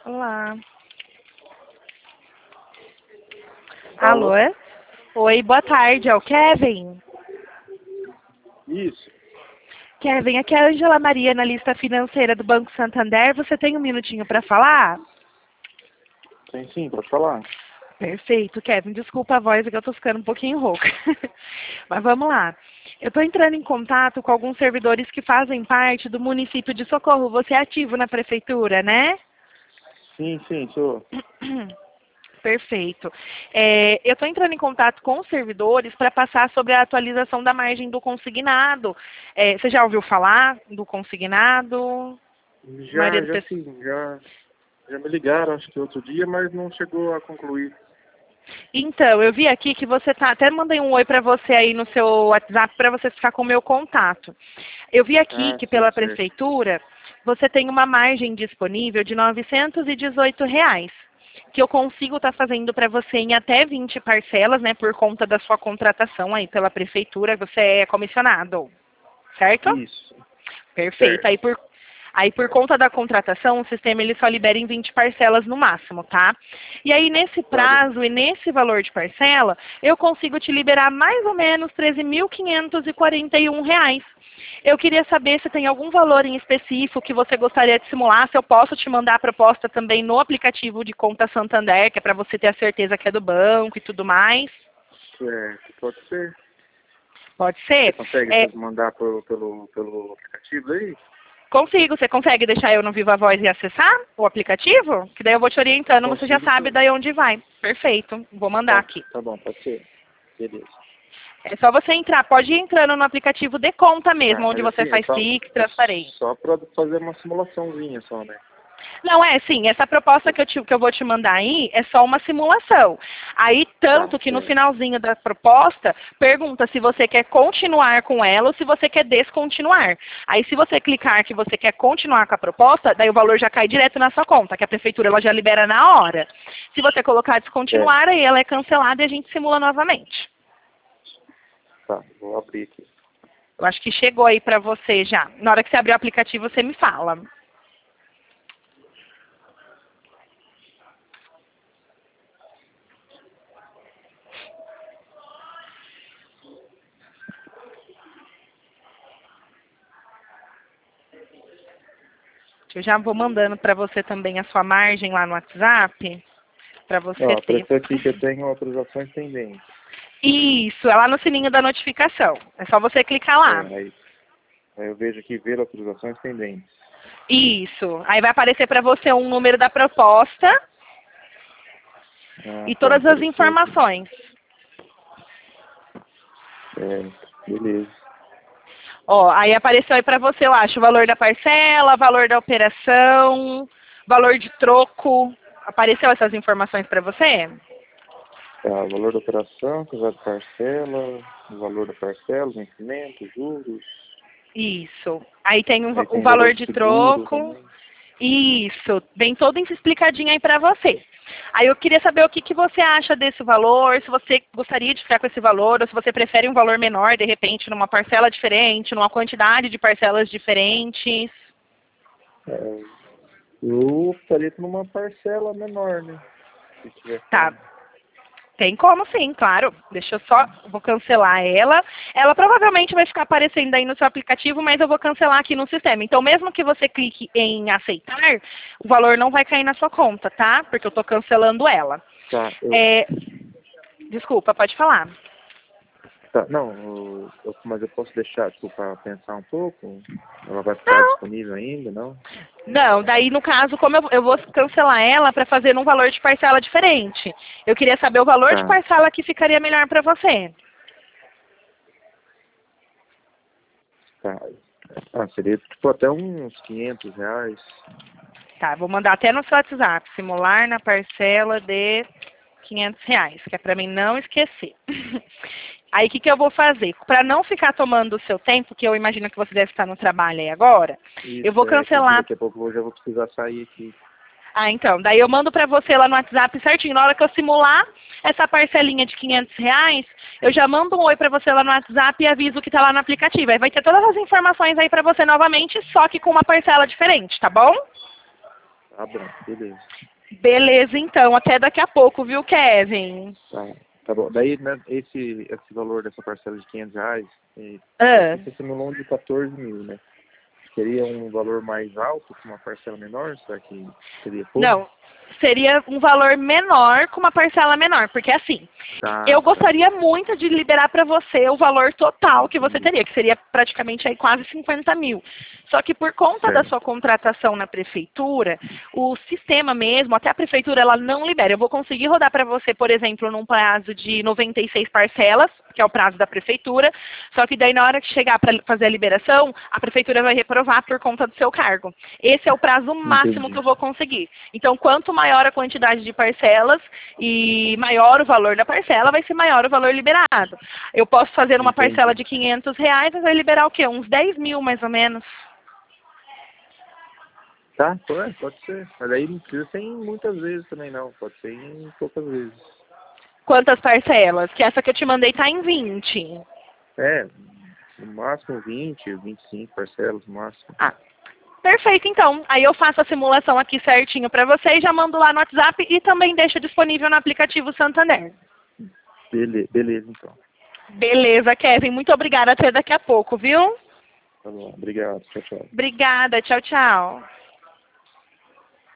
Olá. Alô? Alô? Oi, boa tarde, é o Kevin. Isso. Kevin, aqui é a Angela Maria, analista financeira do Banco Santander. Você tem um minutinho para falar? Tem sim, pode falar. Perfeito, Kevin. Desculpa a voz, é que eu tô ficando um pouquinho rouca. Mas vamos lá. Eu estou entrando em contato com alguns servidores que fazem parte do município de Socorro. Você é ativo na prefeitura, né? Sim, sou. Perfeito. Eu estou entrando em contato com os servidores para passar sobre a atualização da margem do consignado. Você já ouviu falar do consignado? A maioria do Já pessoal. sim, já me ligaram, acho que outro dia, mas não chegou a concluir. Então, eu vi aqui que você tá. Até mandei um oi para você aí no seu WhatsApp para você ficar com o meu contato. Eu vi aqui Ah, que sim, pela certo. prefeitura você tem uma margem disponível de R$ 918, que eu consigo estar fazendo para você em até 20 parcelas, né, por conta da sua contratação aí pela prefeitura. Você é comissionado, certo? Isso, Perfeito. certo. Aí por conta da contratação, o sistema ele só libera em 20 parcelas no máximo, tá? E aí nesse Tá bem. prazo e nesse valor de parcela, eu consigo te liberar mais ou menos R$ 13.541. Eu queria saber se tem algum valor em específico que você gostaria de simular, se eu posso te mandar a proposta também no aplicativo de conta Santander, que é para você ter a certeza que é do banco e tudo mais. Certo, pode ser. Pode Você ser? consegue É, mandar pelo aplicativo aí? Consigo. Você consegue deixar eu no Viva Voz e acessar o aplicativo? Que daí eu vou te orientando, você já Consigo sabe sim. daí onde vai. Perfeito. Vou mandar aqui. Tá bom, pode ser. Beleza. É só você entrar, pode ir entrando no aplicativo de conta Tá, mesmo, onde mas você assim, faz Pix, é transparência. só pra fazer uma simulaçãozinha só, né? Não, sim, essa proposta que eu vou te mandar aí é só uma simulação. Aí, Tá, tanto que no certo. finalzinho da proposta, pergunta se você quer continuar com ela ou se você quer descontinuar. Aí, se você clicar que você quer continuar com a proposta, daí o valor já cai direto na sua conta, que a prefeitura ela já libera na hora. Se você colocar É, descontinuar, aí ela é cancelada e a gente simula novamente. tá, vou abrir aqui. Eu acho que chegou aí para você já. Na hora que você abrir o aplicativo, você me fala. Eu já vou mandando para você também a sua margem lá no WhatsApp, para você Ó, ter. apareceu aqui que eu tenho autorizações pendentes. Isso, é lá no sininho da notificação. É só você clicar lá. Aí eu vejo aqui ver autorizações pendentes. Isso. Aí vai aparecer para você um número da proposta Ah, e tá, todas as apareceu aqui. informações. Beleza. Ó, aí apareceu aí para você, eu acho, o valor da parcela, valor da operação, valor de troco. Apareceu essas informações para você? Tá, valor da operação, cruzado de parcela, o valor da parcela, vencimento, juros. Isso. Aí tem Aí o tem valor valor de de seguro troco. também. Isso, bem todo explicadinho aí para você. Aí eu queria saber o que, que você acha desse valor, se você gostaria de ficar com esse valor, ou se você prefere um valor menor, de repente, numa parcela diferente, numa quantidade de parcelas diferentes. É, eu estaria com uma parcela menor, né? Se tiver Tá, como. tem como sim, claro. Deixa eu só, vou cancelar ela. Ela provavelmente vai ficar aparecendo aí no seu aplicativo, mas eu vou cancelar aqui no sistema. Então, mesmo que você clique em aceitar, o valor não vai cair na sua conta, tá? Porque eu estou cancelando ela. Tá, É, desculpa, pode falar. tá, não, mas eu posso deixar, tipo, para pensar um pouco? Ela vai ficar Não. disponível ainda, não? Não, daí no caso, como eu vou cancelar ela para fazer num valor de parcela diferente. Eu queria saber o valor de Tá, parcela que ficaria melhor para você. tá. Ah, seria, tipo, até uns R$ 500. Tá, vou mandar até no seu WhatsApp, simular na parcela de R$ 500, que é para mim não esquecer. Aí o que, que eu vou fazer? Para não ficar tomando o seu tempo, que eu imagino que você deve estar no trabalho aí agora, eu vou Isso, que cancelar. daqui a pouco eu já vou precisar sair aqui. Ah, então, daí eu mando para você lá no WhatsApp certinho. Na hora que eu simular essa parcelinha de R$ 500, eu já mando um oi para você lá no WhatsApp e aviso que está lá no aplicativo. Aí vai ter todas as informações aí para você novamente, só que com uma parcela diferente, tá bom? Tá bom, beleza. Beleza, então. Até daqui a pouco, viu, Kevin? Tá bom. Daí, né, esse valor dessa parcela de R$ 500, você simulou de 14 mil, né? Seria um valor mais alto com uma parcela menor? Será que seria pouco? Não, seria um valor menor com uma parcela menor, porque assim, eu Tá. gostaria muito de liberar para você o valor total que você teria, que seria praticamente aí quase 50 mil. Só que por conta da sua contratação na prefeitura, o sistema mesmo, até a prefeitura, ela não libera. Eu vou conseguir rodar para você, por exemplo, num prazo de 96 parcelas, que é o prazo da prefeitura, só que daí na hora que chegar para fazer a liberação, a prefeitura vai reprovar por conta do seu cargo. Esse é o prazo máximo que eu vou conseguir. Então, quanto maior a quantidade de parcelas e maior o valor da parcela, vai ser maior o valor liberado. Eu posso fazer uma parcela de R$ 500, mas vai liberar o quê? Uns 10 mil, mais ou menos. Tá, pode ser. Mas aí não precisa ser em muitas vezes também, não. Pode ser em poucas vezes. Quantas parcelas? Que essa que eu te mandei tá em 20. No máximo 20, 25 parcelas, no máximo. Perfeito, então. Aí eu faço a simulação aqui certinho para você e já mando lá no WhatsApp e também deixo disponível no aplicativo Santander. Beleza, então. Beleza, Kevin. Muito obrigada. Até daqui a pouco, viu? Tá bom, obrigado. Tchau, tchau. Obrigada. Tchau, tchau.